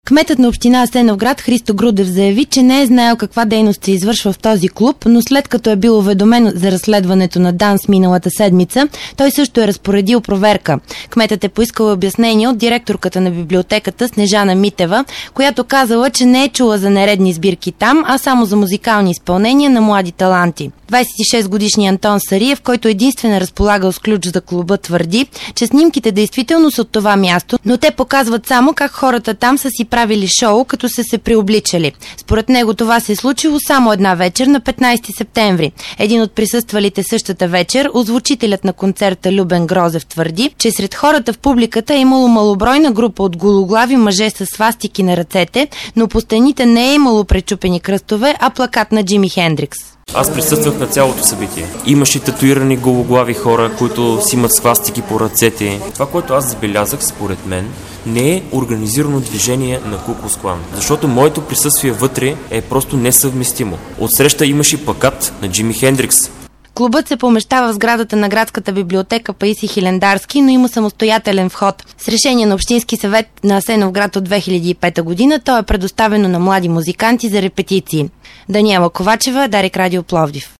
Кметът на община Асеновград Христо Грудев заяви, че не е знаел каква дейност се извършва в този клуб, но след като е бил уведомен за разследването на ДАНС миналата седмица, той също е разпоредил проверка. Кметът е поискал обяснение от директорката на библиотеката Снежана Митева, която казала, че не е чула за нередни сбирки там, а само за музикални изпълнения на млади таланти. 26-годишният Антон Сариев, който единствено е разполагал с ключ за клуба, твърди, че снимките действително са от това място, но те показват само как хората там са си правили шоу, като са се преобличали. Според него това се е случило само една вечер на 15 септември. Един от присъствалите същата вечер, озвучителят на концерта Любен Грозев, твърди, че сред хората в публиката е имало малобройна група от гологлави мъже с свастики на ръцете, но по стените не е имало пречупени кръстове, а плакат на Джими Хендрикс. Аз присъствах на цялото събитие. Имаше татуирани гологлави хора, които си имат свастики по ръцете. Това, което аз забелязах, според мен, не е организирано движение на Ку Клукс Клан, защото моето присъствие вътре е просто несъвместимо. Отсреща имаше плакат на Джими Хендрикс. Клубът се помещава в сградата на градската библиотека Паисий Хилендарски, но има самостоятелен вход. С решение на Общински съвет на Асеновград от 2005 година то е предоставено на млади музиканти за репетиции. Даниела Ковачева, Дарик Радио Пловдив.